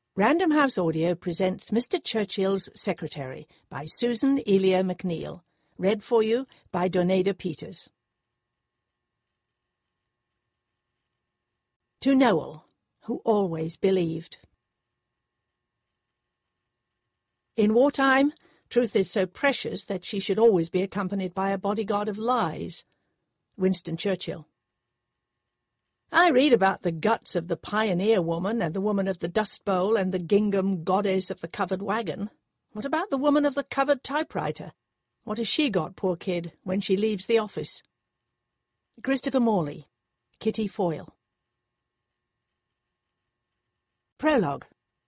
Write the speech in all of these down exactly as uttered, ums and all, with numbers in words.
Random House Audio presents Mister Churchill's Secretary by Susan Elia McNeill, read for you by Donada Peters. To Noel, who always believed. In wartime, truth is so precious that she should always be accompanied by a bodyguard of lies. Winston Churchill. I read about the guts of the pioneer woman and the woman of the dust bowl and the gingham goddess of the covered wagon. What about the woman of the covered typewriter? What has she got, poor kid, when she leaves the office? Christopher Morley, Kitty Foyle. Prologue.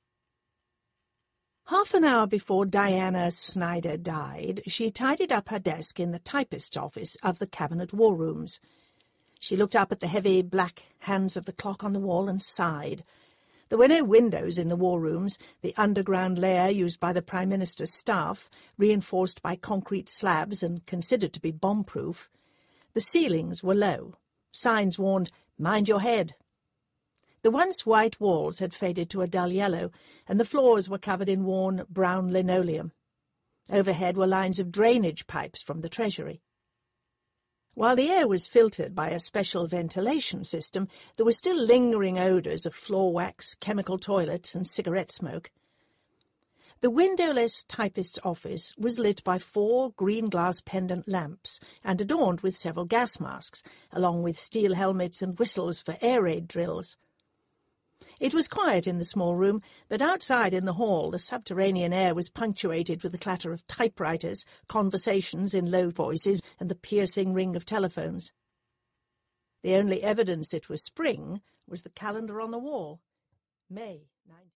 Half an hour before Diana Snyder died, she tidied up her desk in the typist's office of the Cabinet War Rooms. She looked up at the heavy black hands of the clock on the wall and sighed. There were no windows in the war rooms, the underground lair used by the Prime Minister's staff, reinforced by concrete slabs and considered to be bomb-proof. The ceilings were low. Signs warned, "Mind your head." The once white walls had faded to a dull yellow, and the floors were covered in worn brown linoleum. Overhead were lines of drainage pipes from the Treasury. While the air was filtered by a special ventilation system, there were still lingering odours of floor wax, chemical toilets, and cigarette smoke. The windowless typist's office was lit by four green-glass pendant lamps and adorned with several gas masks, along with steel helmets and whistles for air raid drills. It was quiet in the small room, but outside in the hall the subterranean air was punctuated with the clatter of typewriters, conversations in low voices, and the piercing ring of telephones. The only evidence it was spring was the calendar on the wall. May ninth.